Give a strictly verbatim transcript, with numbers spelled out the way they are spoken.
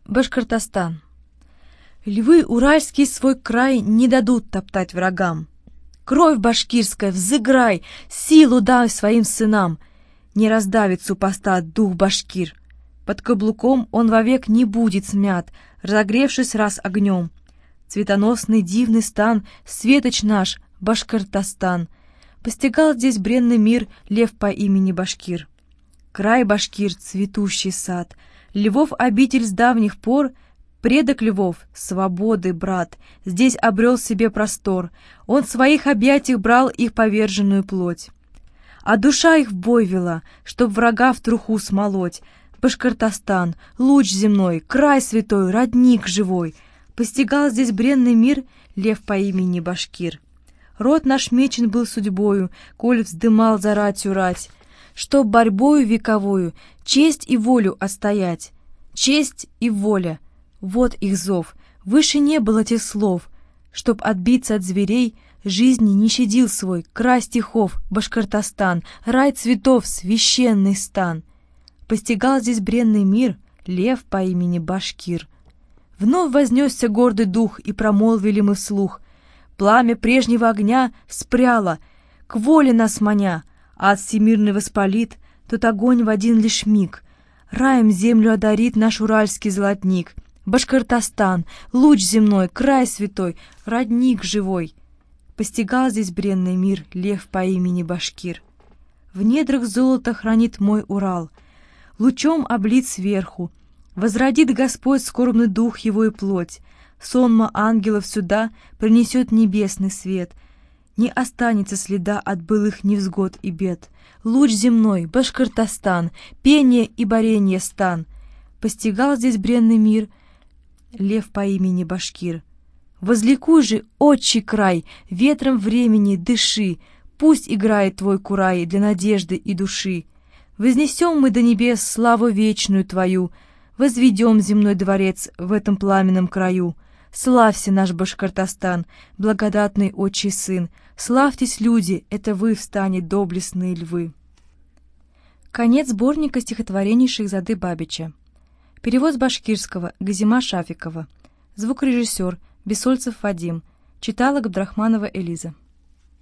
Башкортостан. Львы уральские свой край не дадут топтать врагам. Кровь башкирская, взыграй, силу дай своим сынам. Не раздавит супостат дух башкир. Под каблуком он вовек не будет смят, разогревшись раз огнем. Цветоносный дивный стан, светоч наш, Башкортостан. Постигал здесь бренный мир лев по имени Башкир. Край Башкир, цветущий сад, львов обитель с давних пор, предок львов, свободы брат, здесь обрел себе простор, он в своих объятиях брал их поверженную плоть. А душа их в бой вела, чтоб врага в труху смолоть. Башкортостан, луч земной, край святой, родник живой, постигал здесь бренный мир лев по имени Башкир. Род наш мечен был судьбою, коль вздымал за ратью рать, чтоб борьбою вековою честь и волю отстоять. Честь и воля — вот их зов, выше не было тех слов. Чтоб отбиться от зверей, жизни не щадил свой край стихов Башкортостан, рай цветов, священный стан. Постигал здесь бренный мир лев по имени Башкир. Вновь вознесся гордый дух, и промолвили мы вслух: пламя прежнего огня вспряло, к воле нас маня, а от всемирный воспалит тот огонь в один лишь миг. Раем землю одарит наш уральский золотник. Башкортостан, луч земной, край святой, родник живой. Постигал здесь бренный мир лев по имени Башкир. В недрах золото хранит мой Урал, лучом облит сверху. Возродит Господь скорбный дух его и плоть. Сонма ангелов сюда принесет небесный свет. Не останется следа от былых невзгод и бед. Луч земной, Башкортостан, пение и боренье стан. Постигал здесь бренный мир лев по имени Башкир. Возликуй же, отчий край, ветром времени дыши, пусть играет твой курай для надежды и души. Вознесем мы до небес славу вечную твою, возведем земной дворец в этом пламенном краю. Славься, наш Башкортостан, благодатный отчий сын, славьтесь, люди, это вы встане, доблестные львы. Конец сборника стихотворений Шехзады Бабича. Перевод с башкирского Газима Шафикова. Звукорежиссер Бесольцев Вадим. Читала Габдрахманова Элиза.